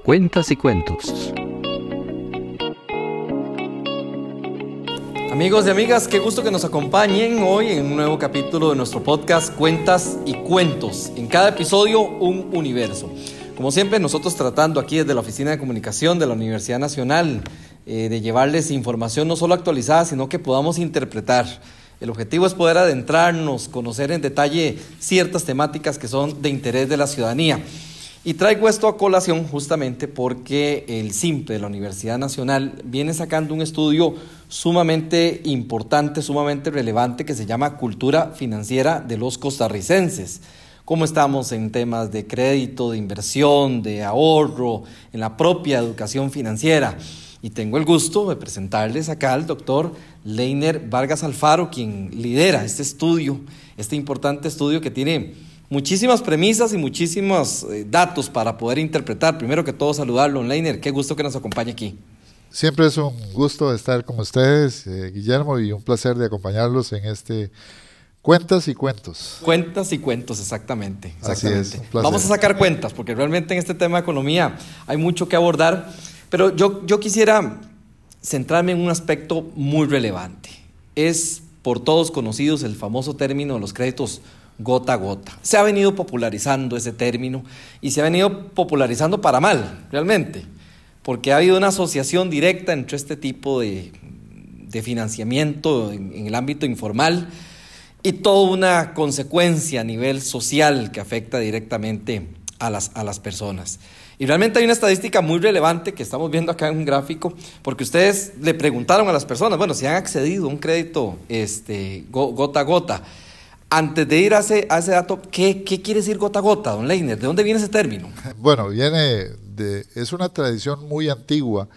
Cuentas y cuentos. Amigos y amigas, qué gusto que nos acompañen hoy en un nuevo capítulo de nuestro podcast Cuentas y Cuentos. En cada episodio, un universo. Como siempre, nosotros tratando aquí desde la Oficina de Comunicación de la Universidad Nacional de llevarles información no solo actualizada, sino que podamos interpretar. El objetivo es poder adentrarnos, conocer en detalle ciertas temáticas que son de interés de la ciudadanía. Y traigo esto a colación justamente porque el CIMPE de la Universidad Nacional viene sacando un estudio sumamente importante, sumamente relevante, que se llama Cultura Financiera de los Costarricenses. Cómo estamos en temas de crédito, de inversión, de ahorro, en la propia educación financiera. Y tengo el gusto de presentarles acá al doctor Leiner Vargas Alfaro, quien lidera este estudio, este importante estudio que tiene muchísimas premisas y muchísimos datos para poder interpretar. Primero que todo, saludarlo, Leiner, qué gusto que nos acompañe aquí. Siempre es un gusto estar con ustedes, Guillermo, y un placer de acompañarlos en este Cuentas y Cuentos. Cuentas y Cuentos, exactamente. Así es, un placer. Vamos a sacar cuentas, porque realmente en este tema de economía hay mucho que abordar, pero yo quisiera centrarme en un aspecto muy relevante. Es por todos conocidos el famoso término de los créditos gota a gota. Se ha venido popularizando ese término y se ha venido popularizando para mal, realmente, porque ha habido una asociación directa entre este tipo de financiamiento en el ámbito informal y toda una consecuencia a nivel social que afecta directamente a las personas. Y realmente hay una estadística muy relevante que estamos viendo acá en un gráfico, porque ustedes le preguntaron a las personas, bueno, si han accedido a un crédito gota a gota. Antes de ir a ese dato, ¿qué quiere decir gota a gota, don Leiner? ¿De dónde viene ese término? Bueno, es una tradición muy antigua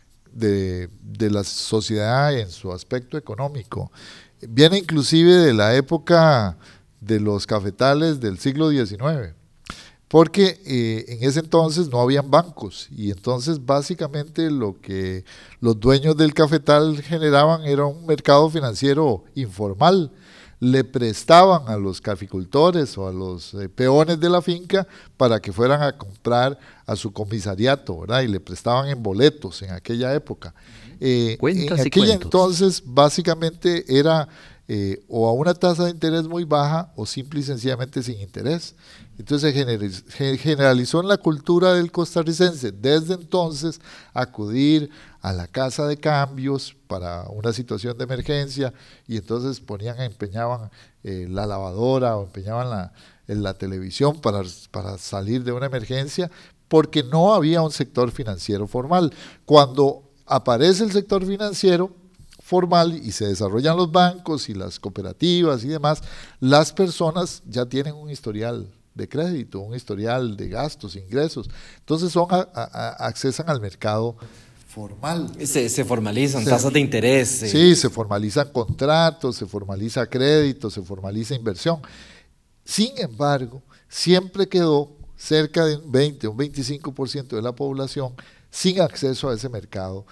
de la sociedad en su aspecto económico. Viene inclusive de la época de los cafetales del siglo XIX, porque en ese entonces no habían bancos y entonces básicamente lo que los dueños del cafetal generaban era un mercado financiero informal. Le prestaban a los caficultores o a los peones de la finca para que fueran a comprar a su comisariato, ¿verdad? Y le prestaban en boletos en aquella época. En aquella entonces básicamente era o a una tasa de interés muy baja o simple y sencillamente sin interés. Entonces se generalizó en la cultura del costarricense desde entonces acudir a la casa de cambios para una situación de emergencia y entonces empeñaban la lavadora o empeñaban la televisión para salir de una emergencia porque no había un sector financiero formal. Cuando aparece el sector financiero formal y se desarrollan los bancos y las cooperativas y demás, las personas ya tienen un historial de crédito, un historial de gastos, ingresos, entonces accesan al mercado formal. Se formalizan tasas de interés. Sí, se formalizan contratos, se formaliza crédito, se formaliza inversión. Sin embargo, siempre quedó cerca de un 20 o un 25% de la población sin acceso a ese mercado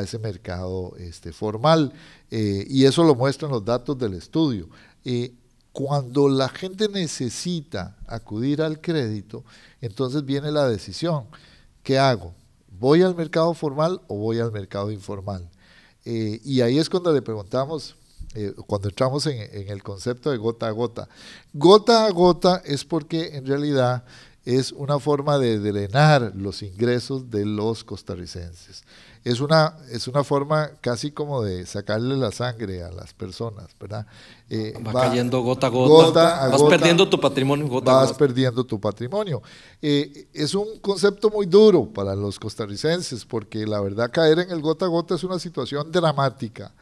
formal, y eso lo muestran los datos del estudio. Cuando la gente necesita acudir al crédito, entonces viene la decisión, ¿qué hago? ¿Voy al mercado formal o voy al mercado informal? Y ahí es cuando le preguntamos, cuando entramos en el concepto de gota a gota. Gota a gota es porque en realidad es una forma de drenar los ingresos de los costarricenses. Es una forma casi como de sacarle la sangre a las personas, ¿verdad? Va cayendo gota a gota, vas perdiendo tu patrimonio gota a gota. Vas perdiendo tu patrimonio. Es un concepto muy duro para los costarricenses, porque la verdad caer en el gota a gota es una situación dramática.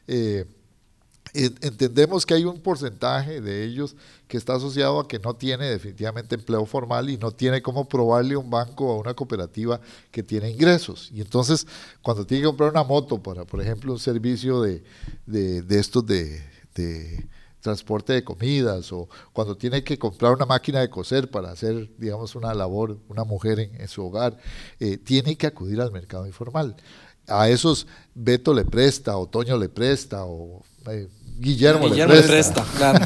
Entendemos que hay un porcentaje de ellos que está asociado a que no tiene definitivamente empleo formal y no tiene cómo probarle a un banco o a una cooperativa que tiene ingresos. Y entonces, cuando tiene que comprar una moto para, por ejemplo, un servicio de estos de transporte de comidas, o cuando tiene que comprar una máquina de coser para hacer, digamos, una labor, una mujer en su hogar, tiene que acudir al mercado informal. A esos Beto le presta, o Toño le presta, o Guillermo le presta. Claro.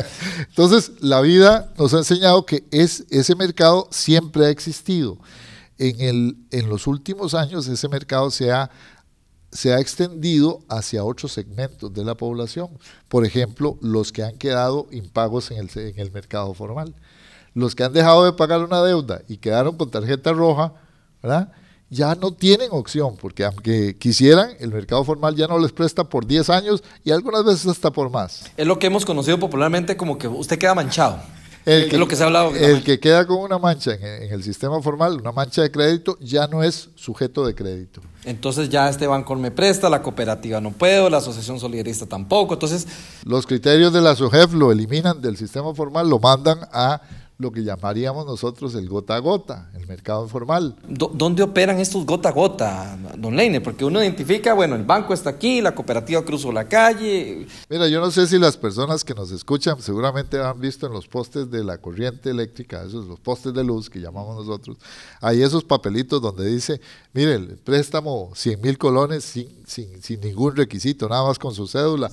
Entonces, la vida nos ha enseñado que ese mercado siempre ha existido. En los últimos años ese mercado se ha extendido hacia otros segmentos de la población. Por ejemplo, los que han quedado impagos en el mercado formal. Los que han dejado de pagar una deuda y quedaron con tarjeta roja, ¿verdad?, ya no tienen opción, porque aunque quisieran, el mercado formal ya no les presta por 10 años y algunas veces hasta por más. Es lo que hemos conocido popularmente como que usted queda manchado. Es lo que se ha hablado. El que queda con una mancha en el sistema formal, una mancha de crédito, ya no es sujeto de crédito. Entonces ya este banco me presta, la cooperativa no puedo, la asociación solidarista tampoco. Entonces, los criterios de la SOGEF lo eliminan del sistema formal, lo mandan a lo que llamaríamos nosotros el gota a gota, el mercado informal. ¿Dónde operan estos gota a gota, don Leiner? Porque uno identifica, bueno, el banco está aquí, la cooperativa cruzó la calle. Mira, yo no sé si las personas que nos escuchan seguramente han visto en los postes de la corriente eléctrica, esos los postes de luz que llamamos nosotros, hay esos papelitos donde dice, mire, el préstamo 100,000 colones sin ningún requisito, nada más con su cédula.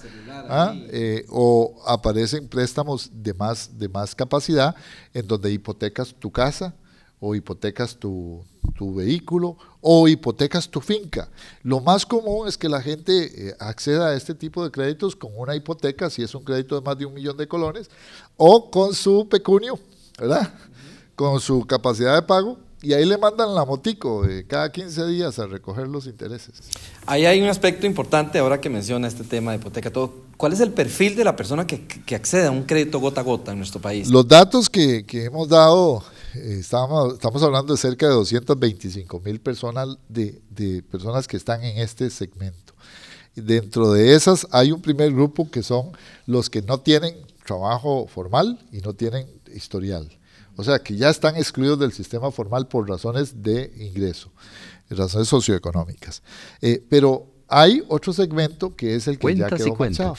O aparecen préstamos de más capacidad, en donde hipotecas tu casa o hipotecas tu vehículo o hipotecas tu finca. Lo más común es que la gente acceda a este tipo de créditos con una hipoteca, si es un crédito de más de 1 millón de colones, o con su pecunio, ¿verdad?, con su capacidad de pago, y ahí le mandan la motico cada 15 días a recoger los intereses. Ahí hay un aspecto importante ahora que menciona este tema de hipoteca. ¿Cuál es el perfil de la persona que accede a un crédito gota a gota en nuestro país? Los datos que hemos dado, estamos hablando de cerca de 225,000 personas, de personas que están en este segmento. Dentro de esas hay un primer grupo que son los que no tienen trabajo formal y no tienen historial. O sea, que ya están excluidos del sistema formal por razones de ingreso, razones socioeconómicas. Pero hay otro segmento que es el que ya quedó manchado.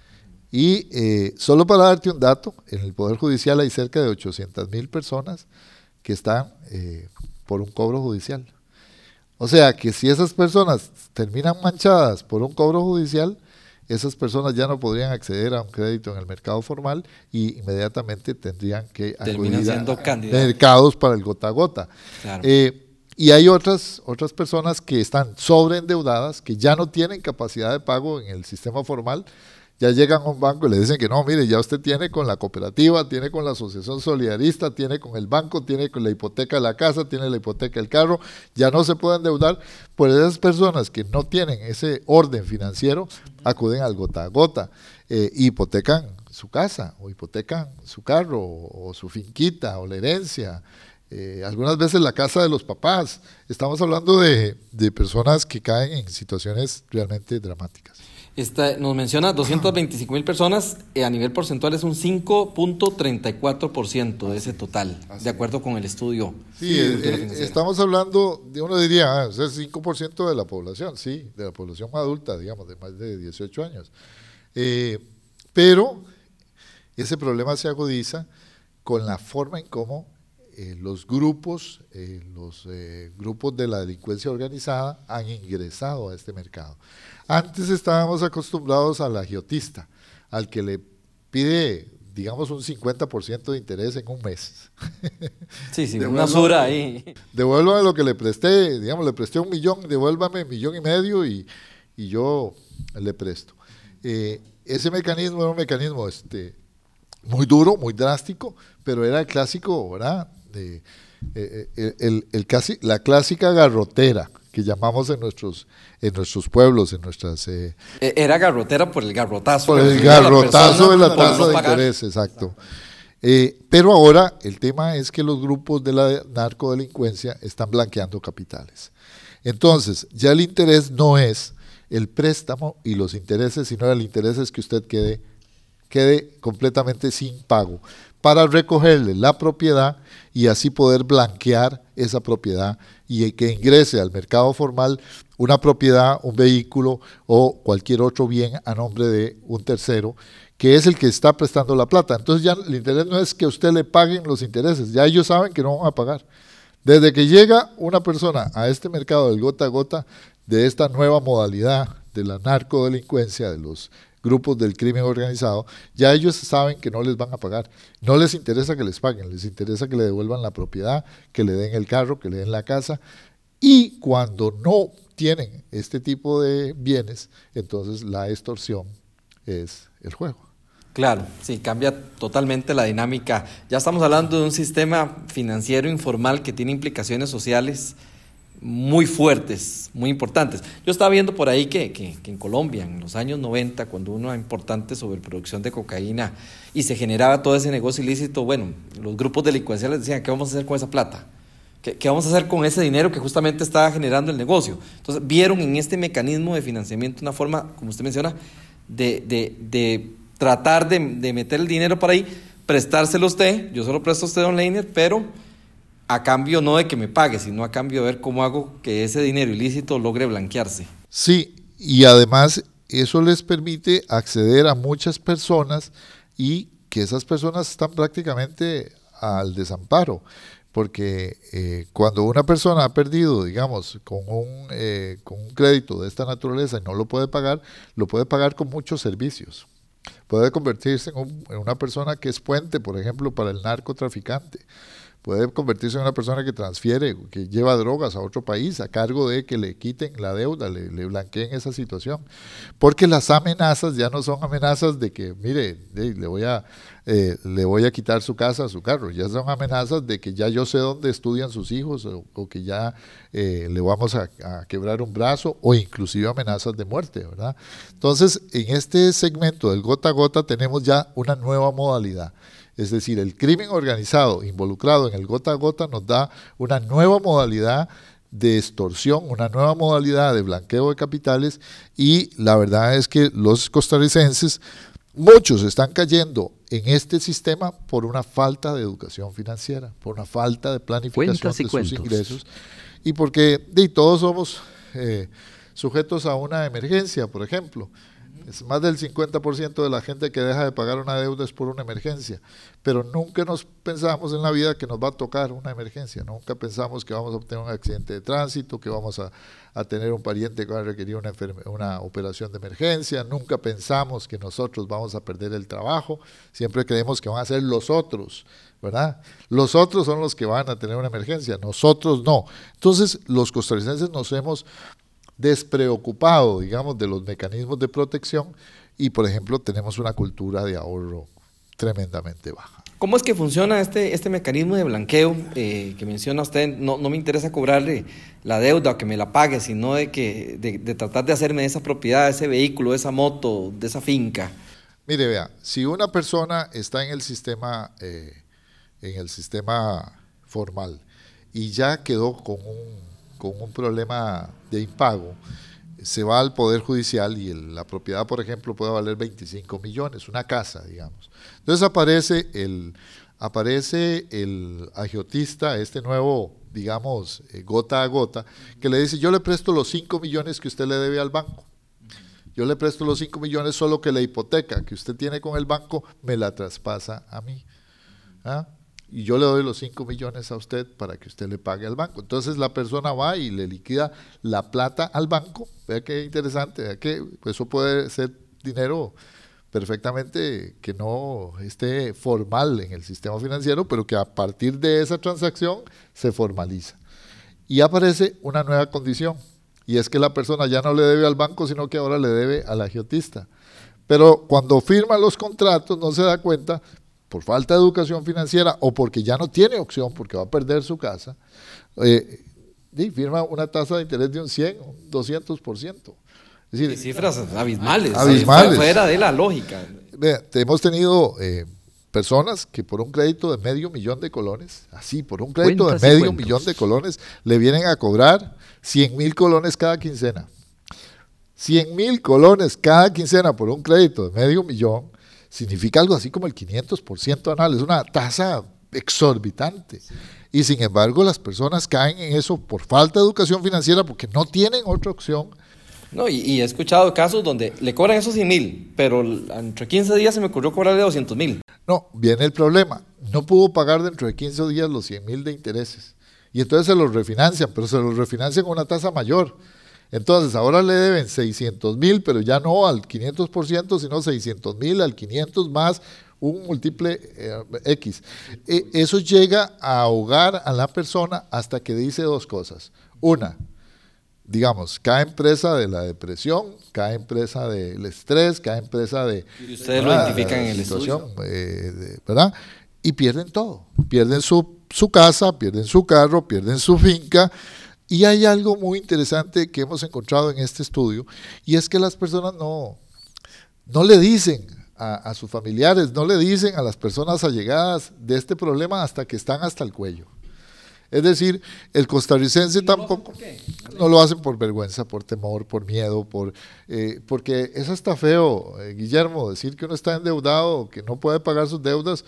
Y solo para darte un dato, en el Poder Judicial hay cerca de 800,000 personas que están por un cobro judicial. O sea, que si esas personas terminan manchadas por un cobro judicial, esas personas ya no podrían acceder a un crédito en el mercado formal y inmediatamente tendrían que acudir a mercados para el gota a gota. Claro. Y hay otras personas que están sobreendeudadas, que ya no tienen capacidad de pago en el sistema formal, ya llegan a un banco y le dicen que no, mire, ya usted tiene con la cooperativa, tiene con la asociación solidarista, tiene con el banco, tiene con la hipoteca de la casa, tiene la hipoteca del carro, ya no se puede endeudar. Pues esas personas que no tienen ese orden financiero acuden al gota a gota, hipotecan su casa o hipotecan su carro o su finquita o la herencia. Algunas veces la casa de los papás. Estamos hablando de personas que caen en situaciones realmente dramáticas. Nos menciona 225,000 personas, a nivel porcentual es un 5.34% de ese total, de acuerdo con el estudio. Sí, estamos hablando, uno diría, es 5% de la población, sí, de la población adulta, digamos, de más de 18 años. Pero ese problema se agudiza con la forma en cómo los grupos de la delincuencia organizada han ingresado a este mercado. Antes estábamos acostumbrados al agiotista, al que le pide, digamos, un 50% de interés en un mes. Sí, una usura ahí. Devuélvame lo que le presté, digamos, le presté 1 millón, devuélvame 1,5 millones y yo le presto. Ese mecanismo era un mecanismo muy duro, muy drástico, pero era el clásico, ¿verdad?, la clásica garrotera que llamamos en nuestros pueblos, en nuestras... Era garrotera por el garrotazo. Por el garrotazo de la tasa de interés, exacto. Pero ahora el tema es que los grupos de la narcodelincuencia están blanqueando capitales. Entonces, ya el interés no es el préstamo y los intereses, sino el interés es que usted quede completamente sin pago para recogerle la propiedad y así poder blanquear esa propiedad y que ingrese al mercado formal una propiedad, un vehículo o cualquier otro bien a nombre de un tercero que es el que está prestando la plata. Entonces ya el interés no es que usted le paguen los intereses, ya ellos saben que no van a pagar. Desde que llega una persona a este mercado del gota a gota, de esta nueva modalidad de la narcodelincuencia, de los grupos del crimen organizado, ya ellos saben que no les van a pagar. No les interesa que les paguen, les interesa que le devuelvan la propiedad, que le den el carro, que le den la casa. Y cuando no tienen este tipo de bienes, entonces la extorsión es el juego. Claro, sí, cambia totalmente la dinámica. Ya estamos hablando de un sistema financiero informal que tiene implicaciones sociales muy fuertes, muy importantes. Yo estaba viendo por ahí que en Colombia, en los años 90, cuando hubo una importante sobreproducción de cocaína y se generaba todo ese negocio ilícito, bueno, los grupos delincuenciales decían, ¿qué vamos a hacer con esa plata? ¿Qué vamos a hacer con ese dinero que justamente estaba generando el negocio? Entonces vieron en este mecanismo de financiamiento una forma, como usted menciona, de tratar de meter el dinero por ahí, prestárselo a usted, yo solo presto a usted, don Leiner, pero a cambio no de que me pague, sino a cambio de ver cómo hago que ese dinero ilícito logre blanquearse. Sí, y además eso les permite acceder a muchas personas y que esas personas están prácticamente al desamparo, porque cuando una persona ha perdido, digamos, con un crédito de esta naturaleza y no lo puede pagar con muchos servicios. Puede convertirse en una persona que es puente, por ejemplo, para el narcotraficante. Puede convertirse en una persona que transfiere, que lleva drogas a otro país a cargo de que le quiten la deuda, le blanqueen esa situación. Porque las amenazas ya no son amenazas de que, mire, le voy a quitar su casa, su carro. Ya son amenazas de que ya yo sé dónde estudian sus hijos o que ya le vamos a quebrar un brazo o inclusive amenazas de muerte, ¿verdad? Entonces, en este segmento del gota a gota tenemos ya una nueva modalidad. Es decir, el crimen organizado involucrado en el gota a gota nos da una nueva modalidad de extorsión, una nueva modalidad de blanqueo de capitales y la verdad es que los costarricenses, muchos están cayendo en este sistema por una falta de educación financiera, por una falta de planificación de sus ingresos y porque todos somos sujetos a una emergencia, por ejemplo. Es más del 50% de la gente que deja de pagar una deuda es por una emergencia, pero nunca nos pensamos en la vida que nos va a tocar una emergencia, nunca pensamos que vamos a obtener un accidente de tránsito, que vamos a tener un pariente que va a requerir una operación de emergencia, nunca pensamos que nosotros vamos a perder el trabajo, siempre creemos que van a ser los otros, ¿verdad? Los otros son los que van a tener una emergencia, nosotros no. Entonces los costarricenses nos hemos despreocupado, digamos, de los mecanismos de protección y, por ejemplo, tenemos una cultura de ahorro tremendamente baja. ¿Cómo es que funciona este mecanismo de blanqueo que menciona usted? No me interesa cobrarle la deuda o que me la pague, sino de tratar de hacerme de esa propiedad, de ese vehículo, de esa moto, de esa finca. Mire, vea, si una persona está en el sistema formal y ya quedó con un problema de impago, se va al Poder Judicial y la propiedad, por ejemplo, puede valer 25 millones, una casa, digamos. Entonces aparece el agiotista, este nuevo, digamos, gota a gota, que le dice, yo le presto los 5 millones que usted le debe al banco. Yo le presto los 5 millones, solo que la hipoteca que usted tiene con el banco me la traspasa a mí. ¿Ah? Y yo le doy los 5 millones a usted para que usted le pague al banco. Entonces la persona va y le liquida la plata al banco. Vea qué interesante, vea que eso puede ser dinero perfectamente que no esté formal en el sistema financiero, pero que a partir de esa transacción se formaliza. Y aparece una nueva condición, y es que la persona ya no le debe al banco, sino que ahora le debe al agiotista. Pero cuando firma los contratos no se da cuenta, por falta de educación financiera o porque ya no tiene opción, porque va a perder su casa, firma una tasa de interés de un 100, un 200%. Es decir, cifras abismales, fuera de la lógica. Hemos tenido personas que por un crédito de $500,000 así, por un crédito de $500,000 le vienen a cobrar 100,000 colones cada quincena. 100,000 colones cada quincena por un crédito de $500,000 significa algo así como el 500% anual, es una tasa exorbitante. Sí. Y sin embargo las personas caen en eso por falta de educación financiera porque no tienen otra opción. No, y he escuchado casos donde le cobran esos 100,000, pero entre 15 días se me ocurrió cobrarle 200,000. No, viene el problema, no pudo pagar dentro de 15 días los 100,000 de intereses. Y entonces se los refinancian, pero se los refinancian con una tasa mayor. Entonces, ahora le deben 600,000, pero ya no al 500%, sino 600,000 al 500 más un múltiple X. Eso llega a ahogar a la persona hasta que dice dos cosas. Una, digamos, cae presa de la depresión, cae presa del estrés, cae presa de... Y ustedes lo identifican en el situación, estudio. ¿verdad? Y pierden todo. Pierden su casa, pierden su carro, pierden su finca. Y hay algo muy interesante que hemos encontrado en este estudio, y es que las personas no le dicen a sus familiares, no le dicen a las personas allegadas de este problema hasta que están hasta el cuello. Es decir, el costarricense tampoco no lo hacen por vergüenza, por temor, por miedo, porque es hasta feo, Guillermo, decir que uno está endeudado, que no puede pagar sus deudas,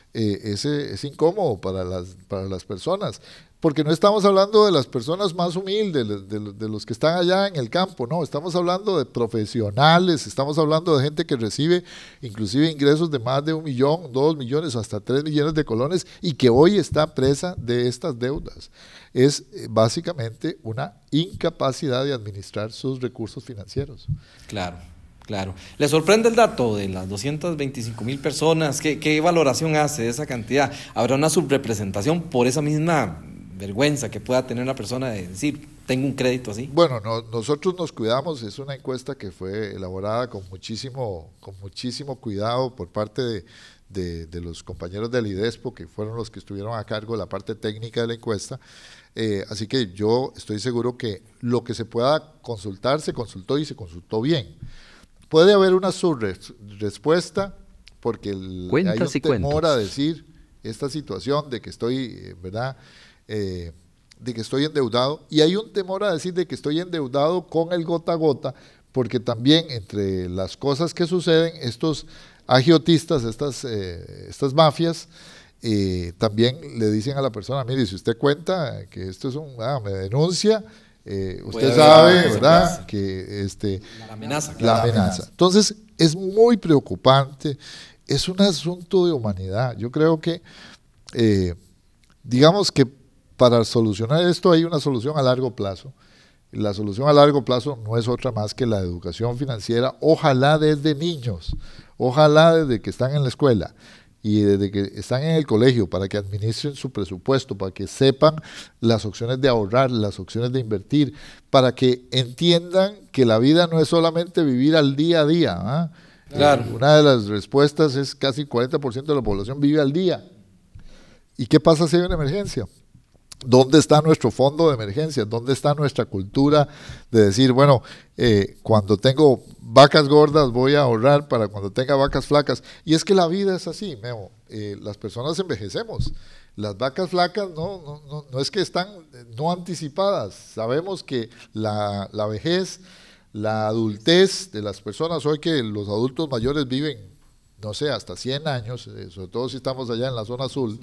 es incómodo para las personas, porque no estamos hablando de las personas más humildes, de los que están allá en el campo, no, estamos hablando de profesionales, estamos hablando de gente que recibe inclusive ingresos de más de 1 millón, 2 millones, hasta 3 millones de colones y que hoy está presa de estas deudas. Es básicamente una incapacidad de administrar sus recursos financieros. Claro. Claro. ¿Le sorprende el dato de las 225,000 personas? ¿Qué valoración hace de esa cantidad? ¿Habrá una subrepresentación por esa misma vergüenza que pueda tener una persona de decir, tengo un crédito así? Bueno, nosotros nos cuidamos, es una encuesta que fue elaborada con muchísimo cuidado por parte de los compañeros del IDESPO, que fueron los que estuvieron a cargo de la parte técnica de la encuesta. Así que yo estoy seguro que lo que se pueda consultar, se consultó y se consultó bien. Puede haber una subrespuesta porque hay un temor a decir esta situación de que estoy, ¿verdad?, de que estoy endeudado, y hay un temor a decir de que estoy endeudado con el gota a gota, porque también entre las cosas que suceden, estos agiotistas, estas mafias, también le dicen a la persona, mire, si usted cuenta que esto es me denuncia, usted sabe, ¿verdad?, que la amenaza. Entonces, es muy preocupante, es un asunto de humanidad. Yo creo que, digamos que para solucionar esto hay una solución a largo plazo. La solución a largo plazo no es otra más que la educación financiera, ojalá desde niños, ojalá desde que están en la escuela y desde que están en el colegio, para que administren su presupuesto, para que sepan las opciones de ahorrar, las opciones de invertir, para que entiendan que la vida no es solamente vivir al día a día. ¿Ah? Claro. Una de las respuestas es casi el 40% de la población vive al día. ¿Y qué pasa si hay una emergencia? ¿Dónde está nuestro fondo de emergencia? ¿Dónde está nuestra cultura de decir, bueno, cuando tengo vacas gordas voy a ahorrar para cuando tenga vacas flacas? Y es que la vida es así, Memo. Las personas envejecemos. Las vacas flacas no es que están no anticipadas. Sabemos que la vejez, la adultez de las personas, hoy que los adultos mayores viven, no sé, hasta 100 años, sobre todo si estamos allá en la zona azul,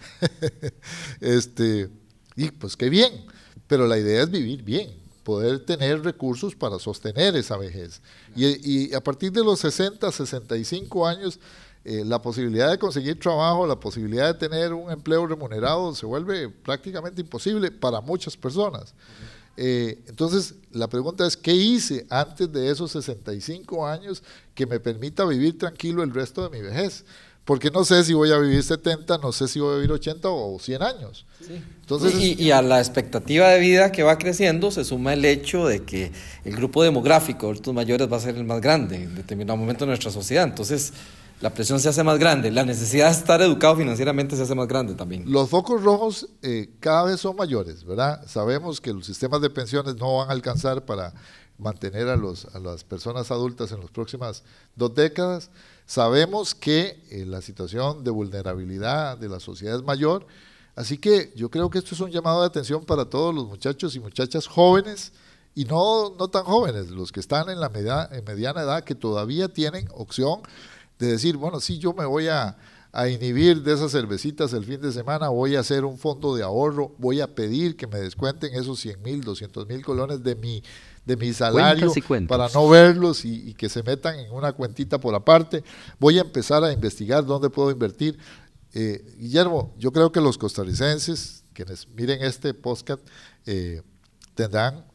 y pues qué bien, pero la idea es vivir bien, poder tener recursos para sostener esa vejez. Y a partir de los 60, 65 años, la posibilidad de conseguir trabajo, la posibilidad de tener un empleo remunerado se vuelve prácticamente imposible para muchas personas. Entonces, la pregunta es, ¿qué hice antes de esos 65 años que me permita vivir tranquilo el resto de mi vejez? Porque no sé si voy a vivir 70, no sé si voy a vivir 80 o 100 años. Sí. Entonces, y a la expectativa de vida que va creciendo se suma el hecho de que el grupo demográfico de adultos mayores va a ser el más grande en determinado momento de nuestra sociedad. Entonces, la presión se hace más grande, la necesidad de estar educado financieramente se hace más grande también. Los focos rojos cada vez son mayores, ¿verdad? Sabemos que los sistemas de pensiones no van a alcanzar para mantener a las personas adultas en las próximas 2 décadas. Sabemos que la situación de vulnerabilidad de la sociedad es mayor, así que yo creo que esto es un llamado de atención para todos los muchachos y muchachas jóvenes, y no tan jóvenes, los que están en mediana edad, que todavía tienen opción de decir, bueno, sí, yo me voy a inhibir de esas cervecitas el fin de semana, voy a hacer un fondo de ahorro, voy a pedir que me descuenten esos 100,000, 200,000 colones de mi salario para no verlos y que se metan en una cuentita por aparte. Voy a empezar a investigar dónde puedo invertir. Guillermo, yo creo que los costarricenses, quienes miren este podcast, tendrán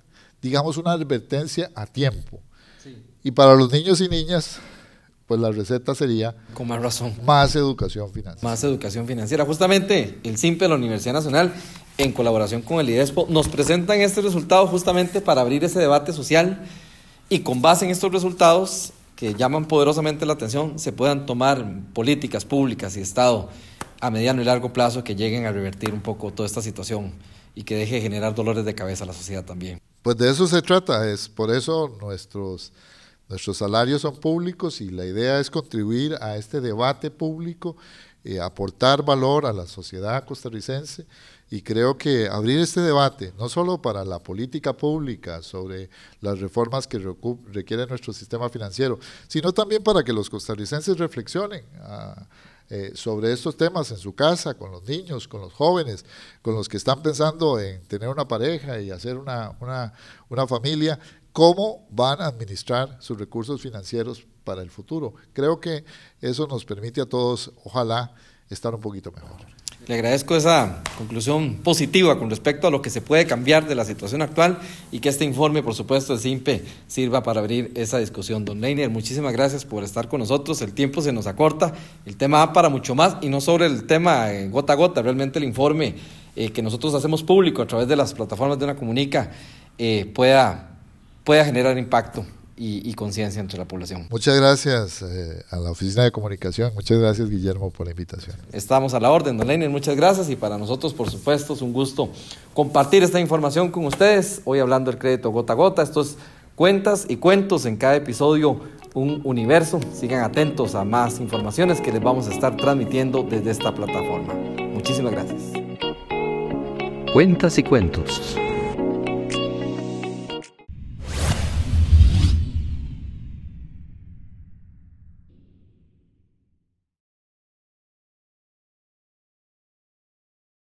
digamos, una advertencia a tiempo. Sí. Y para los niños y niñas, pues la receta sería con más razón, más educación financiera. Más educación financiera. Justamente el CIMPE de la Universidad Nacional, en colaboración con el IDESPO, nos presentan este resultado justamente para abrir ese debate social y con base en estos resultados que llaman poderosamente la atención, se puedan tomar políticas públicas y Estado a mediano y largo plazo que lleguen a revertir un poco toda esta situación y que deje de generar dolores de cabeza a la sociedad también. Pues de eso se trata, es por eso nuestros salarios son públicos y la idea es contribuir a este debate público, aportar valor a la sociedad costarricense, y creo que abrir este debate, no solo para la política pública sobre las reformas que requiere nuestro sistema financiero, sino también para que los costarricenses reflexionen sobre estos temas en su casa, con los niños, con los jóvenes, con los que están pensando en tener una pareja y hacer una familia, cómo van a administrar sus recursos financieros para el futuro. Creo que eso nos permite a todos, ojalá, estar un poquito mejor. Le agradezco esa conclusión positiva con respecto a lo que se puede cambiar de la situación actual y que este informe, por supuesto, del CIMPE sirva para abrir esa discusión. Don Leiner, muchísimas gracias por estar con nosotros. El tiempo se nos acorta, el tema va para mucho más y no sobre el tema gota a gota. Realmente el informe que nosotros hacemos público a través de las plataformas de Una Comunica pueda generar impacto y conciencia entre la población. Muchas gracias a la Oficina de Comunicación, muchas gracias Guillermo por la invitación. Estamos a la orden, don Leiner, muchas gracias, y para nosotros, por supuesto, es un gusto compartir esta información con ustedes. Hoy hablando del crédito gota a gota, estos cuentas y cuentos en cada episodio, un universo. Sigan atentos a más informaciones que les vamos a estar transmitiendo desde esta plataforma. Muchísimas gracias. Cuentas y cuentos.